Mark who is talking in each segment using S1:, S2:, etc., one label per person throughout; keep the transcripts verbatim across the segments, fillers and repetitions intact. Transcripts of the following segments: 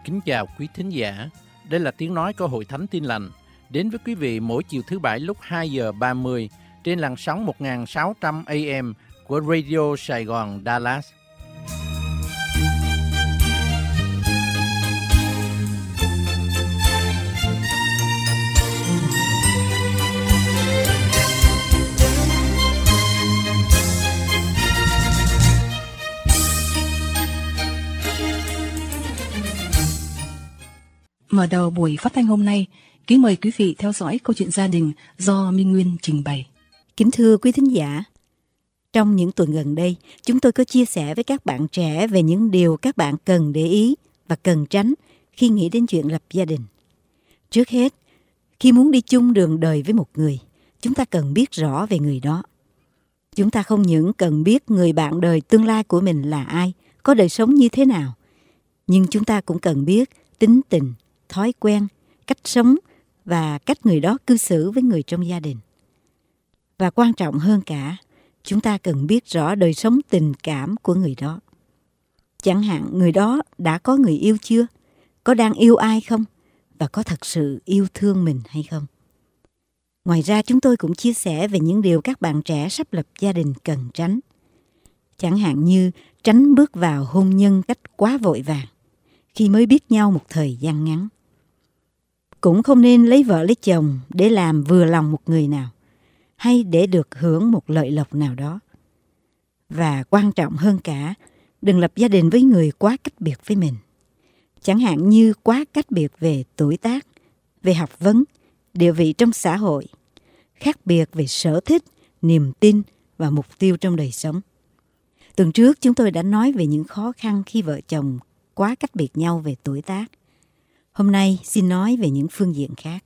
S1: Kính chào quý thính giả. Đây là tiếng nói của Hội Thánh Tin Lành, đến với quý vị mỗi chiều thứ Bảy lúc hai giờ ba mươi trên làn sóng một nghìn sáu trăm A M của Radio Sài Gòn Dallas.
S2: Mở đầu buổi phát thanh hôm nay, kính mời quý vị theo dõi câu chuyện gia đình do Minh Nguyên trình bày.
S3: Kính thưa quý thính giả, trong những tuần gần đây, chúng tôi có chia sẻ với các bạn trẻ về những điều các bạn cần để ý và cần tránh khi nghĩ đến chuyện lập gia đình. Trước hết, khi muốn đi chung đường đời với một người, chúng ta cần biết rõ về người đó. Chúng ta không những cần biết người bạn đời tương lai của mình là ai, có đời sống như thế nào, nhưng chúng ta cũng cần biết tính tình, thói quen, cách sống và cách người đó cư xử với người trong gia đình. Và quan trọng hơn cả, chúng ta cần biết rõ đời sống tình cảm của người đó. Chẳng hạn người đó đã có người yêu chưa? Có đang yêu ai không? Và có thật sự yêu thương mình hay không? Ngoài ra chúng tôi cũng chia sẻ về những điều các bạn trẻ sắp lập gia đình cần tránh. Chẳng hạn như tránh bước vào hôn nhân cách quá vội vàng, khi mới biết nhau một thời gian ngắn. Cũng không nên lấy vợ lấy chồng để làm vừa lòng một người nào, hay để được hưởng một lợi lộc nào đó. Và quan trọng hơn cả, đừng lập gia đình với người quá cách biệt với mình. Chẳng hạn như quá cách biệt về tuổi tác, về học vấn, địa vị trong xã hội, khác biệt về sở thích, niềm tin và mục tiêu trong đời sống. Tuần trước chúng tôi đã nói về những khó khăn khi vợ chồng quá cách biệt nhau về tuổi tác. Hôm nay xin nói về những phương diện khác.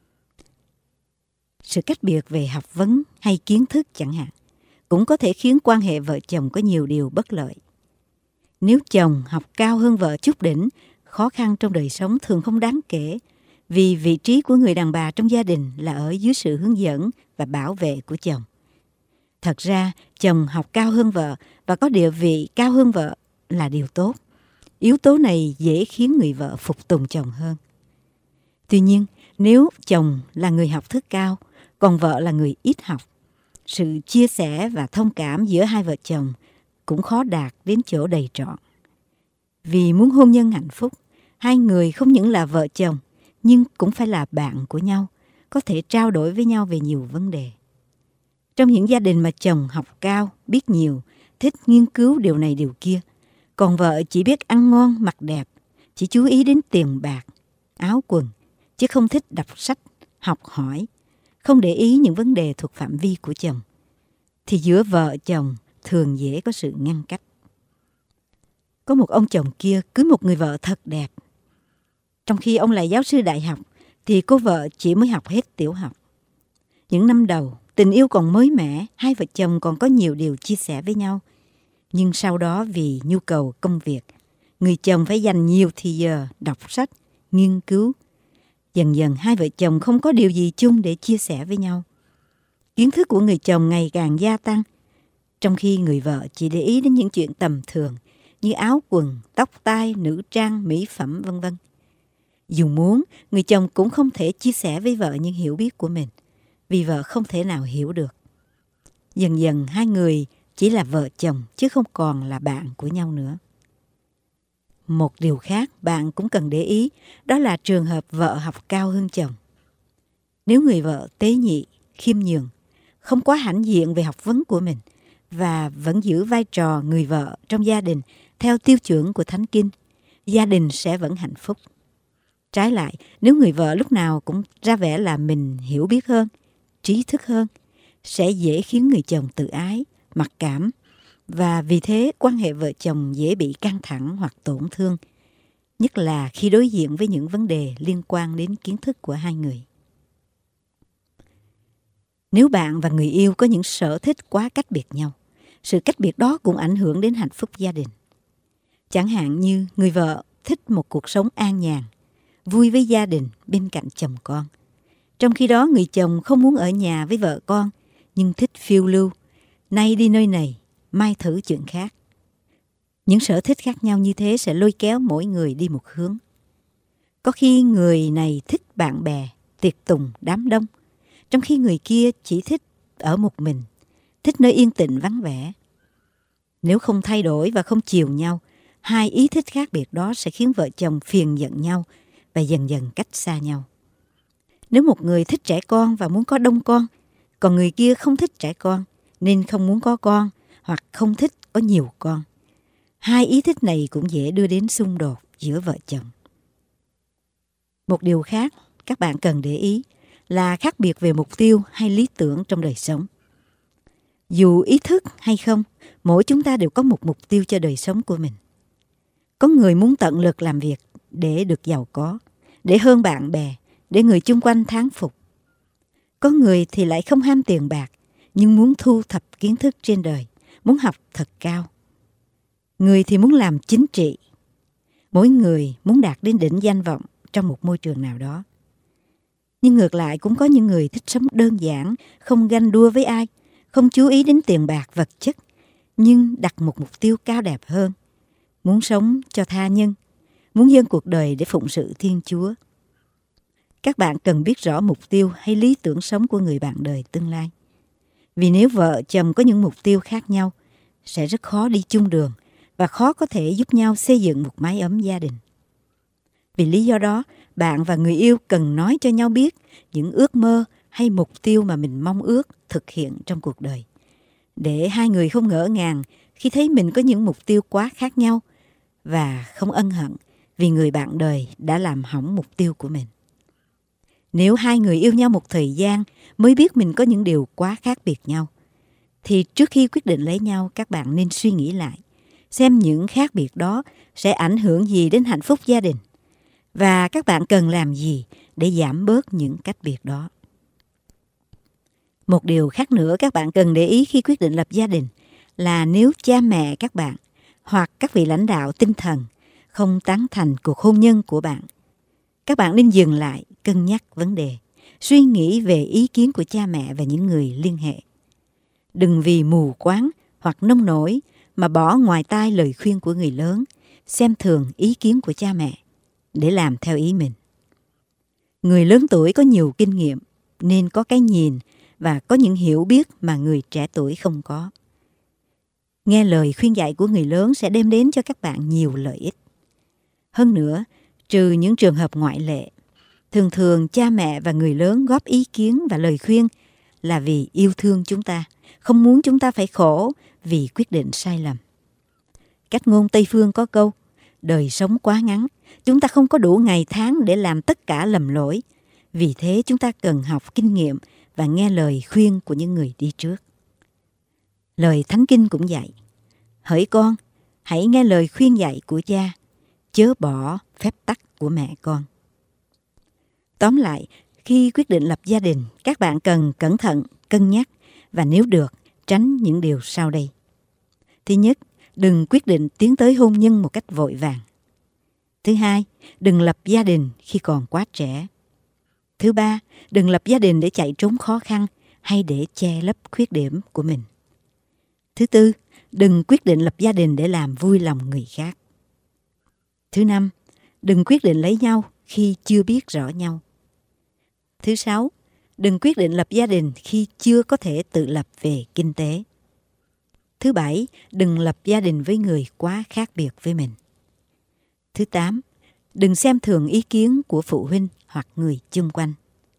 S3: Sự cách biệt về học vấn hay kiến thức chẳng hạn, cũng có thể khiến quan hệ vợ chồng có nhiều điều bất lợi. Nếu chồng học cao hơn vợ chút đỉnh, khó khăn trong đời sống thường không đáng kể, vì vị trí của người đàn bà trong gia đình là ở dưới sự hướng dẫn và bảo vệ của chồng. Thật ra, chồng học cao hơn vợ và có địa vị cao hơn vợ là điều tốt. Yếu tố này dễ khiến người vợ phục tùng chồng hơn. Tuy nhiên, nếu chồng là người học thức cao, còn vợ là người ít học, sự chia sẻ và thông cảm giữa hai vợ chồng cũng khó đạt đến chỗ đầy trọn. Vì muốn hôn nhân hạnh phúc, hai người không những là vợ chồng, nhưng cũng phải là bạn của nhau, có thể trao đổi với nhau về nhiều vấn đề. Trong những gia đình mà chồng học cao, biết nhiều, thích nghiên cứu điều này điều kia, còn vợ chỉ biết ăn ngon, mặc đẹp, chỉ chú ý đến tiền bạc, áo quần, chứ không thích đọc sách, học hỏi, không để ý những vấn đề thuộc phạm vi của chồng, thì giữa vợ chồng thường dễ có sự ngăn cách. Có một ông chồng kia cưới một người vợ thật đẹp. Trong khi ông là giáo sư đại học, thì cô vợ chỉ mới học hết tiểu học. Những năm đầu, tình yêu còn mới mẻ, hai vợ chồng còn có nhiều điều chia sẻ với nhau. Nhưng sau đó vì nhu cầu công việc, người chồng phải dành nhiều thời giờ đọc sách, nghiên cứu. Dần dần hai vợ chồng không có điều gì chung để chia sẻ với nhau. Kiến thức của người chồng ngày càng gia tăng, trong khi người vợ chỉ để ý đến những chuyện tầm thường như áo quần, tóc tai, nữ trang, mỹ phẩm vân vân. Dù muốn, người chồng cũng không thể chia sẻ với vợ những hiểu biết của mình, vì vợ không thể nào hiểu được. Dần dần hai người chỉ là vợ chồng chứ không còn là bạn của nhau nữa. Một điều khác bạn cũng cần để ý, đó là trường hợp vợ học cao hơn chồng. Nếu người vợ tế nhị, khiêm nhường, không quá hãnh diện về học vấn của mình và vẫn giữ vai trò người vợ trong gia đình theo tiêu chuẩn của Thánh Kinh, gia đình sẽ vẫn hạnh phúc. Trái lại, nếu người vợ lúc nào cũng ra vẻ là mình hiểu biết hơn, trí thức hơn, sẽ dễ khiến người chồng tự ái, mặc cảm, và vì thế quan hệ vợ chồng dễ bị căng thẳng hoặc tổn thương, nhất là khi đối diện với những vấn đề liên quan đến kiến thức của hai người. Nếu bạn và người yêu có những sở thích quá cách biệt nhau, sự cách biệt đó cũng ảnh hưởng đến hạnh phúc gia đình. Chẳng hạn như người vợ thích một cuộc sống an nhàn, vui với gia đình bên cạnh chồng con. Trong khi đó người chồng không muốn ở nhà với vợ con, nhưng thích phiêu lưu, nay đi nơi này, mai thử chuyện khác. Những sở thích khác nhau như thế sẽ lôi kéo mỗi người đi một hướng. Có khi người này thích bạn bè, tiệc tùng, đám đông, trong khi người kia chỉ thích ở một mình, thích nơi yên tĩnh vắng vẻ. Nếu không thay đổi và không chiều nhau, hai ý thích khác biệt đó sẽ khiến vợ chồng phiền giận nhau và dần dần cách xa nhau. Nếu một người thích trẻ con và muốn có đông con, còn người kia không thích trẻ con nên không muốn có con hoặc không thích có nhiều con, hai ý thích này cũng dễ đưa đến xung đột giữa vợ chồng. Một điều khác các bạn cần để ý là khác biệt về mục tiêu hay lý tưởng trong đời sống. Dù ý thức hay không, mỗi chúng ta đều có một mục tiêu cho đời sống của mình. Có người muốn tận lực làm việc để được giàu có, để hơn bạn bè, để người chung quanh thán phục. Có người thì lại không ham tiền bạc, nhưng muốn thu thập kiến thức trên đời, muốn học thật cao. Người thì muốn làm chính trị. Mỗi người muốn đạt đến đỉnh danh vọng trong một môi trường nào đó. Nhưng ngược lại cũng có những người thích sống đơn giản, không ganh đua với ai, không chú ý đến tiền bạc vật chất, nhưng đặt một mục tiêu cao đẹp hơn. Muốn sống cho tha nhân, muốn dâng cuộc đời để phụng sự Thiên Chúa. Các bạn cần biết rõ mục tiêu hay lý tưởng sống của người bạn đời tương lai. Vì nếu vợ chồng có những mục tiêu khác nhau, sẽ rất khó đi chung đường và khó có thể giúp nhau xây dựng một mái ấm gia đình. Vì lý do đó, bạn và người yêu cần nói cho nhau biết những ước mơ hay mục tiêu mà mình mong ước thực hiện trong cuộc đời. Để hai người không ngỡ ngàng khi thấy mình có những mục tiêu quá khác nhau và không ân hận vì người bạn đời đã làm hỏng mục tiêu của mình. Nếu hai người yêu nhau một thời gian mới biết mình có những điều quá khác biệt nhau, thì trước khi quyết định lấy nhau, các bạn nên suy nghĩ lại, xem những khác biệt đó sẽ ảnh hưởng gì đến hạnh phúc gia đình, và các bạn cần làm gì để giảm bớt những cách biệt đó. Một điều khác nữa các bạn cần để ý khi quyết định lập gia đình là nếu cha mẹ các bạn hoặc các vị lãnh đạo tinh thần không tán thành cuộc hôn nhân của bạn, các bạn nên dừng lại, cân nhắc vấn đề, suy nghĩ về ý kiến của cha mẹ và những người liên hệ. Đừng vì mù quáng hoặc nông nổi mà bỏ ngoài tai lời khuyên của người lớn, xem thường ý kiến của cha mẹ để làm theo ý mình. Người lớn tuổi có nhiều kinh nghiệm nên có cái nhìn và có những hiểu biết mà người trẻ tuổi không có. Nghe lời khuyên dạy của người lớn sẽ đem đến cho các bạn nhiều lợi ích. Hơn nữa, trừ những trường hợp ngoại lệ, thường thường cha mẹ và người lớn góp ý kiến và lời khuyên là vì yêu thương chúng ta, không muốn chúng ta phải khổ vì quyết định sai lầm. Cách ngôn Tây phương có câu, đời sống quá ngắn, chúng ta không có đủ ngày tháng để làm tất cả lầm lỗi. Vì thế chúng ta cần học kinh nghiệm và nghe lời khuyên của những người đi trước. Lời Thánh Kinh cũng dạy, hỡi con, hãy nghe lời khuyên dạy của cha, chớ bỏ phép tắc của mẹ con. Tóm lại, khi quyết định lập gia đình, các bạn cần cẩn thận, cân nhắc và nếu được, tránh những điều sau đây. Thứ nhất, đừng quyết định tiến tới hôn nhân một cách vội vàng. Thứ hai, đừng lập gia đình khi còn quá trẻ. Thứ ba, đừng lập gia đình để chạy trốn khó khăn hay để che lấp khuyết điểm của mình. Thứ tư, đừng quyết định lập gia đình để làm vui lòng người khác. Thứ năm, đừng quyết định lấy nhau khi chưa biết rõ nhau. Thứ sáu, đừng quyết định lập gia đình khi chưa có thể tự lập về kinh tế. Thứ bảy, đừng lập gia đình với người quá khác biệt với mình. Thứ tám, đừng xem thường ý kiến của phụ huynh hoặc người chung quanh.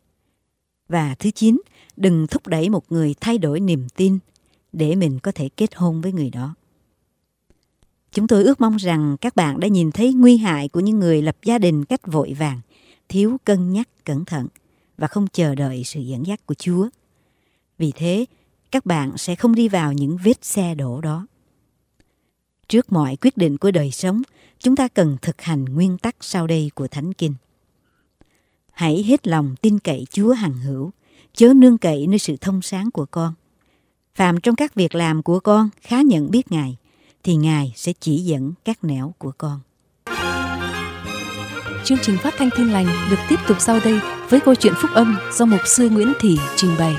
S3: Và thứ chín, đừng thúc đẩy một người thay đổi niềm tin để mình có thể kết hôn với người đó. Chúng tôi ước mong rằng các bạn đã nhìn thấy nguy hại của những người lập gia đình cách vội vàng, thiếu cân nhắc cẩn thận và không chờ đợi sự dẫn dắt của Chúa. Vì thế, các bạn sẽ không đi vào những vết xe đổ đó. Trước mọi quyết định của đời sống, chúng ta cần thực hành nguyên tắc sau đây của Thánh Kinh. Hãy hết lòng tin cậy Chúa hằng hữu, chớ nương cậy nơi sự thông sáng của con. Phàm trong các việc làm của con khá nhận biết Ngài, thì Ngài sẽ chỉ dẫn các nẻo của con.
S2: Chương trình phát thanh Tin Lành được tiếp tục sau đây với câu chuyện phúc âm do mục sư Nguyễn Thị trình bày.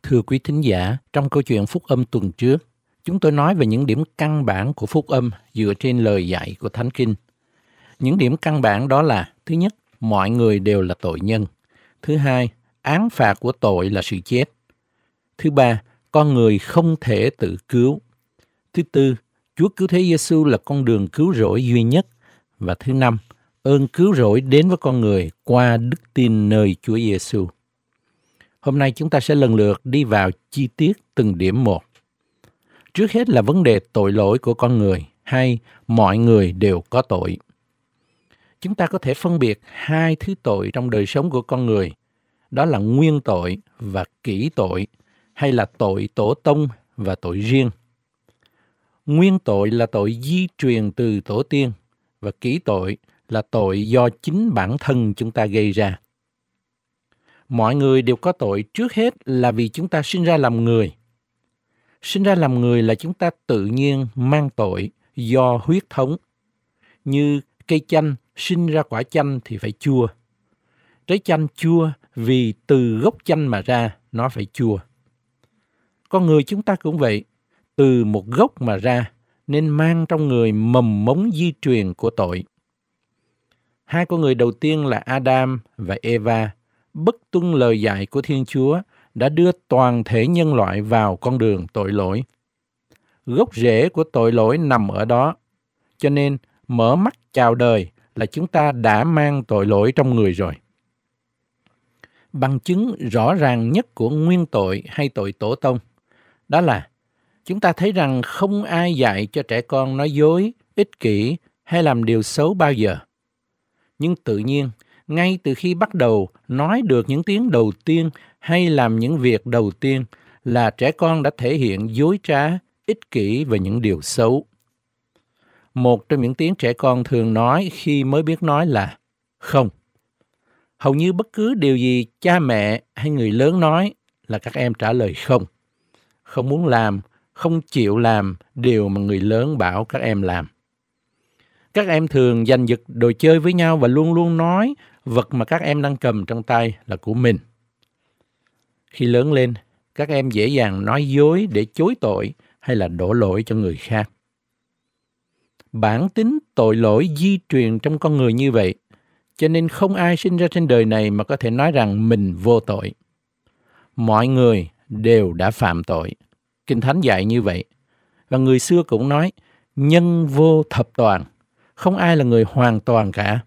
S1: Thưa quý thính giả, trong câu chuyện Phúc Âm tuần trước, chúng tôi nói về những điểm căn bản của Phúc Âm dựa trên lời dạy của Thánh Kinh. Những điểm căn bản đó là: thứ nhất, mọi người đều là tội nhân; thứ hai, án phạt của tội là sự chết; thứ ba, con người không thể tự cứu; thứ tư, Chúa Cứu Thế Giêsu là con đường cứu rỗi duy nhất; và thứ năm, ơn cứu rỗi đến với con người qua đức tin nơi Chúa Giêsu. Hôm nay chúng ta sẽ lần lượt đi vào chi tiết từng điểm một. Trước hết là vấn đề tội lỗi của con người, hay mọi người đều có tội. Chúng ta có thể phân biệt hai thứ tội trong đời sống của con người, đó là nguyên tội và kỷ tội, hay là tội tổ tông và tội riêng. Nguyên tội là tội di truyền từ tổ tiên, và kỷ tội là tội do chính bản thân chúng ta gây ra. Mọi người đều có tội trước hết là vì chúng ta sinh ra làm người. Sinh ra làm người là chúng ta tự nhiên mang tội do huyết thống. Như cây chanh sinh ra quả chanh thì phải chua. Trái chanh chua vì từ gốc chanh mà ra, nó phải chua. Con người chúng ta cũng vậy, từ một gốc mà ra, nên mang trong người mầm mống di truyền của tội. Hai con người đầu tiên là Adam và Eva, bất tuân lời dạy của Thiên Chúa, đã đưa toàn thể nhân loại vào con đường tội lỗi. Gốc rễ của tội lỗi nằm ở đó, cho nên mở mắt chào đời là chúng ta đã mang tội lỗi trong người rồi. Bằng chứng rõ ràng nhất của nguyên tội hay tội tổ tông, đó là chúng ta thấy rằng không ai dạy cho trẻ con nói dối, ích kỷ hay làm điều xấu bao giờ. Nhưng tự nhiên, ngay từ khi bắt đầu nói được những tiếng đầu tiên hay làm những việc đầu tiên là trẻ con đã thể hiện dối trá, ích kỷ về những điều xấu. Một trong những tiếng trẻ con thường nói khi mới biết nói là không. Hầu như bất cứ điều gì cha mẹ hay người lớn nói là các em trả lời không. Không muốn làm, không chịu làm điều mà người lớn bảo các em làm. Các em thường giành giật đồ chơi với nhau và luôn luôn nói vật mà các em đang cầm trong tay là của mình. Khi lớn lên, các em dễ dàng nói dối để chối tội hay là đổ lỗi cho người khác. Bản tính tội lỗi di truyền trong con người như vậy, cho nên không ai sinh ra trên đời này mà có thể nói rằng mình vô tội. Mọi người đều đã phạm tội. Kinh Thánh dạy như vậy. Và người xưa cũng nói, nhân vô thập toàn, không ai là người hoàn toàn cả.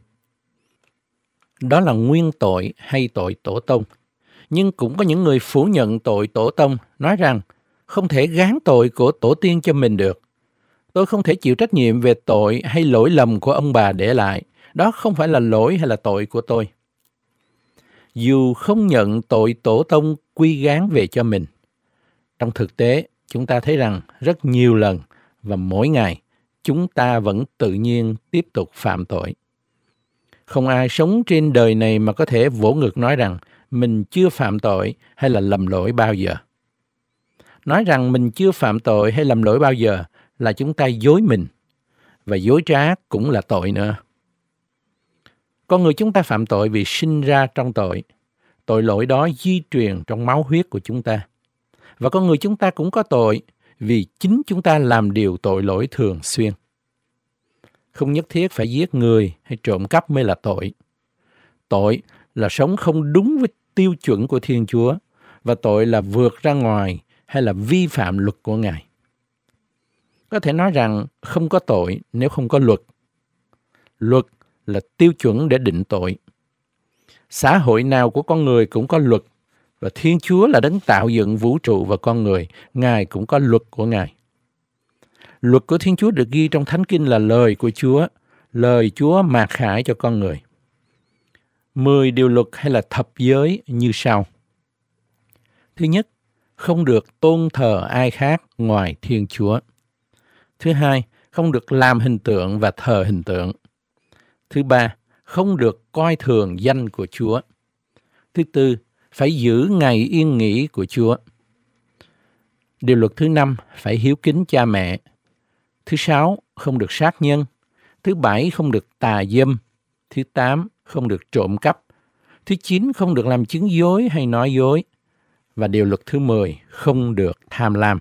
S1: Đó là nguyên tội hay tội tổ tông. Nhưng cũng có những người phủ nhận tội tổ tông, nói rằng không thể gán tội của tổ tiên cho mình được. Tôi không thể chịu trách nhiệm về tội hay lỗi lầm của ông bà để lại. Đó không phải là lỗi hay là tội của tôi. Dù không nhận tội tổ tông quy gán về cho mình, trong thực tế, chúng ta thấy rằng rất nhiều lần và mỗi ngày, chúng ta vẫn tự nhiên tiếp tục phạm tội. Không ai sống trên đời này mà có thể vỗ ngực nói rằng mình chưa phạm tội hay là lầm lỗi bao giờ. Nói rằng mình chưa phạm tội hay lầm lỗi bao giờ là chúng ta dối mình, và dối trá cũng là tội nữa. Con người chúng ta phạm tội vì sinh ra trong tội. Tội lỗi đó di truyền trong máu huyết của chúng ta. Và con người chúng ta cũng có tội vì chính chúng ta làm điều tội lỗi thường xuyên. Không nhất thiết phải giết người hay trộm cắp mới là tội. Tội là sống không đúng với tiêu chuẩn của Thiên Chúa, và tội là vượt ra ngoài hay là vi phạm luật của Ngài. Có thể nói rằng không có tội nếu không có luật. Luật là tiêu chuẩn để định tội. Xã hội nào của con người cũng có luật, và Thiên Chúa là đấng tạo dựng vũ trụ và con người, Ngài cũng có luật của Ngài. Luật của Thiên Chúa được ghi trong Thánh Kinh là lời của Chúa, lời Chúa mạt khải cho con người. Mười điều luật hay là thập giới như sau. Thứ nhất, không được tôn thờ ai khác ngoài Thiên Chúa. Thứ hai, không được làm hình tượng và thờ hình tượng. Thứ ba, không được coi thường danh của Chúa. Thứ tư, phải giữ ngày yên nghỉ của Chúa. Điều luật thứ năm, phải hiếu kính cha mẹ. Thứ sáu, không được sát nhân. Thứ bảy, không được tà dâm. Thứ tám, không được trộm cắp. Thứ chín, không được làm chứng dối hay nói dối. Và điều luật thứ mười, không được tham lam.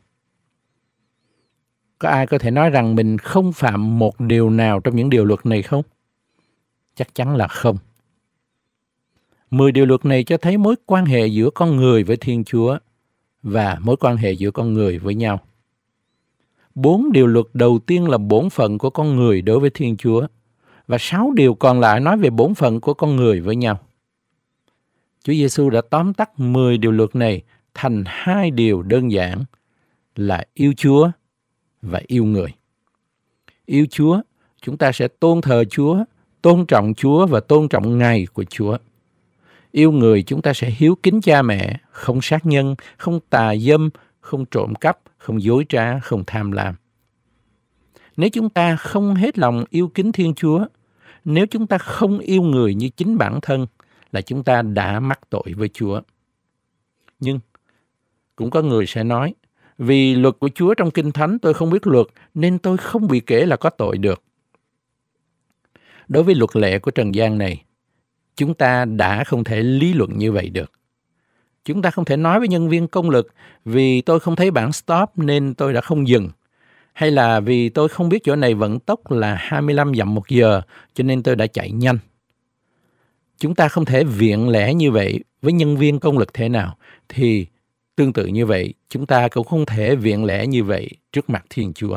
S1: Có ai có thể nói rằng mình không phạm một điều nào trong những điều luật này không? Chắc chắn là không. Mười điều luật này cho thấy mối quan hệ giữa con người với Thiên Chúa và mối quan hệ giữa con người với nhau. Bốn điều luật đầu tiên là bổn phận của con người đối với Thiên Chúa, và sáu điều còn lại nói về bổn phận của con người với nhau. Chúa Giêsu đã tóm tắt mười điều luật này thành hai điều đơn giản là yêu Chúa và yêu người. Yêu Chúa, chúng ta sẽ tôn thờ Chúa, tôn trọng Chúa và tôn trọng ngày của Chúa. Yêu người, chúng ta sẽ hiếu kính cha mẹ, không sát nhân, không tà dâm, không trộm cắp, không dối trá, không tham lam. Nếu chúng ta không hết lòng yêu kính Thiên Chúa, nếu chúng ta không yêu người như chính bản thân, là chúng ta đã mắc tội với Chúa. Nhưng cũng có người sẽ nói, vì luật của Chúa trong Kinh Thánh tôi không biết luật, nên tôi không bị kể là có tội được. Đối với luật lệ của trần gian này, chúng ta đã không thể lý luận như vậy được. Chúng ta không thể nói với nhân viên công lực, vì tôi không thấy bảng stop nên tôi đã không dừng. Hay là vì tôi không biết chỗ này vận tốc là hai mươi lăm dặm một giờ, cho nên tôi đã chạy nhanh. Chúng ta không thể viện lẽ như vậy với nhân viên công lực thế nào, thì tương tự như vậy, chúng ta cũng không thể viện lẽ như vậy trước mặt Thiên Chúa.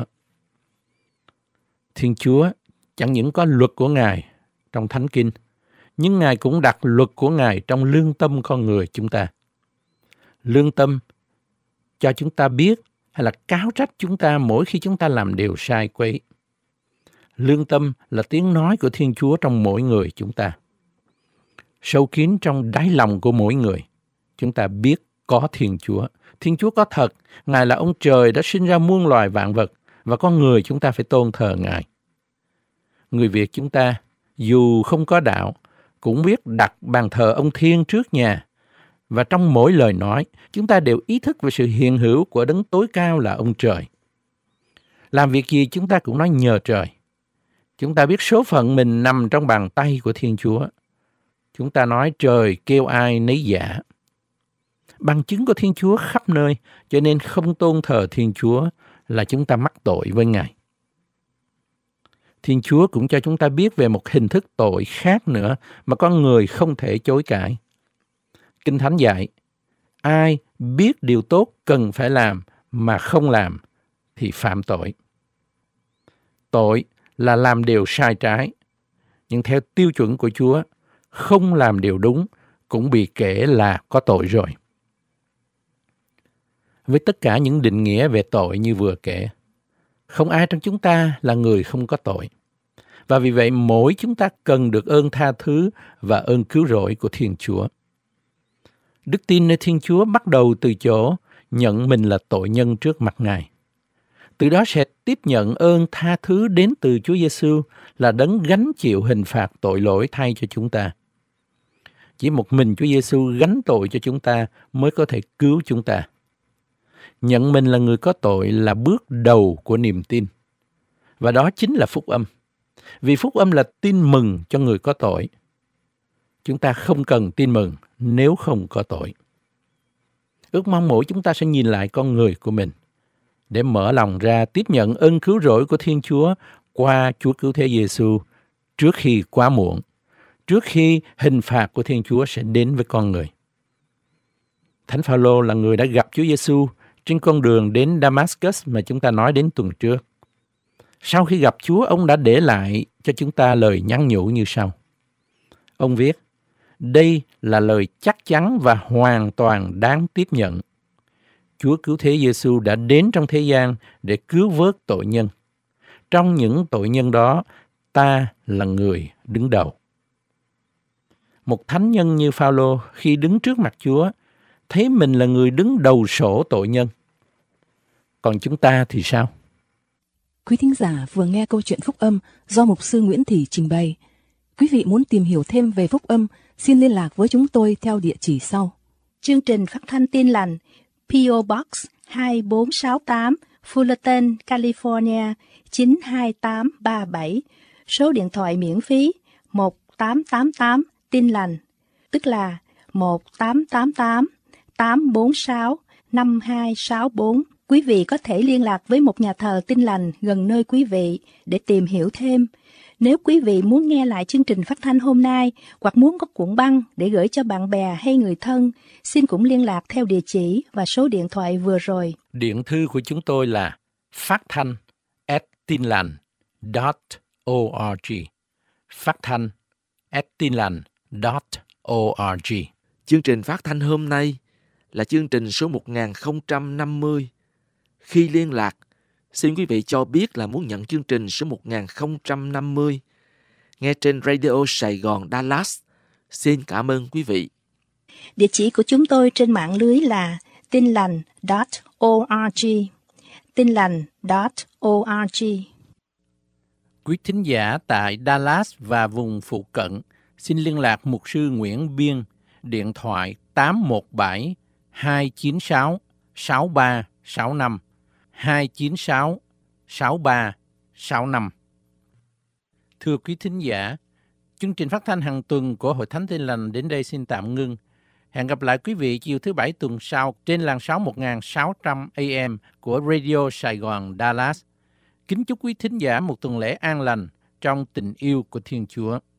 S1: Thiên Chúa chẳng những có luật của Ngài trong Thánh Kinh, nhưng Ngài cũng đặt luật của Ngài trong lương tâm con người chúng ta. Lương tâm cho chúng ta biết hay là cáo trách chúng ta mỗi khi chúng ta làm điều sai quấy. Lương tâm là tiếng nói của Thiên Chúa trong mỗi người chúng ta. Sâu kín trong đáy lòng của mỗi người, chúng ta biết có Thiên Chúa. Thiên Chúa có thật, Ngài là ông trời đã sinh ra muôn loài vạn vật, và con người chúng ta phải tôn thờ Ngài. Người Việt chúng ta, dù không có đạo, cũng biết đặt bàn thờ ông Thiên trước nhà. Và trong mỗi lời nói, chúng ta đều ý thức về sự hiện hữu của đấng tối cao là ông trời. Làm việc gì chúng ta cũng nói nhờ trời. Chúng ta biết số phận mình nằm trong bàn tay của Thiên Chúa. Chúng ta nói trời kêu ai nấy dạ. Bằng chứng của Thiên Chúa khắp nơi, cho nên không tôn thờ Thiên Chúa là chúng ta mắc tội với Ngài. Thiên Chúa cũng cho chúng ta biết về một hình thức tội khác nữa mà con người không thể chối cãi. Kinh Thánh dạy, ai biết điều tốt cần phải làm mà không làm thì phạm tội. Tội là làm điều sai trái, nhưng theo tiêu chuẩn của Chúa, không làm điều đúng cũng bị kể là có tội rồi. Với tất cả những định nghĩa về tội như vừa kể, không ai trong chúng ta là người không có tội. Và vì vậy mỗi chúng ta cần được ơn tha thứ và ơn cứu rỗi của Thiên Chúa. Đức tin nơi Thiên Chúa bắt đầu từ chỗ nhận mình là tội nhân trước mặt Ngài. Từ đó sẽ tiếp nhận ơn tha thứ đến từ Chúa Giêsu là đấng gánh chịu hình phạt tội lỗi thay cho chúng ta. Chỉ một mình Chúa Giêsu gánh tội cho chúng ta mới có thể cứu chúng ta. Nhận mình là người có tội là bước đầu của niềm tin. Và đó chính là phúc âm. Vì phúc âm là tin mừng cho người có tội. Chúng ta không cần tin mừng nếu không có tội. Ước mong mỗi chúng ta sẽ nhìn lại con người của mình để mở lòng ra tiếp nhận ơn cứu rỗi của Thiên Chúa qua Chúa Cứu Thế Giêsu trước khi quá muộn, trước khi hình phạt của Thiên Chúa sẽ đến với con người. Thánh Phaolô là người đã gặp Chúa Giêsu trên con đường đến Damascus mà chúng ta nói đến tuần trước. Sau khi gặp Chúa, ông đã để lại cho chúng ta lời nhắn nhủ như sau. Ông viết, đây là lời chắc chắn và hoàn toàn đáng tiếp nhận. Chúa Cứu Thế Giêsu đã đến trong thế gian để cứu vớt tội nhân. Trong những tội nhân đó, ta là người đứng đầu. Một thánh nhân như Phaolô khi đứng trước mặt Chúa, thấy mình là người đứng đầu sổ tội nhân. Còn chúng ta thì sao?
S2: Quý thính giả vừa nghe câu chuyện phúc âm do Mục sư Nguyễn Thị trình bày. Quý vị muốn tìm hiểu thêm về phúc âm, xin liên lạc với chúng tôi theo địa chỉ sau.
S4: Chương trình phát thanh Tin Lành, pê ô Box hai bốn sáu tám, Fullerton, California chín hai tám ba bảy. Số điện thoại miễn phí một tám tám tám Tin Lành, tức là một tám tám tám tám bốn sáu năm hai sáu bốn. Quý vị có thể liên lạc với một nhà thờ Tin Lành gần nơi quý vị để tìm hiểu thêm. Nếu quý vị muốn nghe lại chương trình phát thanh hôm nay hoặc muốn có cuộn băng để gửi cho bạn bè hay người thân, xin cũng liên lạc theo địa chỉ và số điện thoại vừa rồi.
S1: Điện thư của chúng tôi là phát thanh at tinlành chấm org. Phát thanh at tinlành chấm org.
S5: Chương trình phát thanh hôm nay là chương trình số một nghìn không trăm năm mươi. Khi liên lạc, xin quý vị cho biết là muốn nhận chương trình số một nghìn không trăm năm mươi nghe trên Radio Sài Gòn Dallas. Xin cảm ơn quý vị.
S4: Địa chỉ của chúng tôi trên mạng lưới là tinlành chấm org. tinlành chấm org.
S1: Quý thính giả tại Dallas và vùng phụ cận xin liên lạc mục sư Nguyễn Biên, điện thoại tám một bảy hai chín sáu sáu ba sáu năm, hai chín sáu sáu ba sáu năm. Thưa quý thính giả, chương trình phát thanh hàng tuần của Hội Thánh Tin Lành đến đây xin tạm ngưng. Hẹn gặp lại quý vị chiều thứ Bảy tuần sau trên làn sóng một nghìn sáu trăm A M của Radio Sài Gòn Dallas. Kính chúc quý thính giả một tuần lễ an lành trong tình yêu của Thiên Chúa.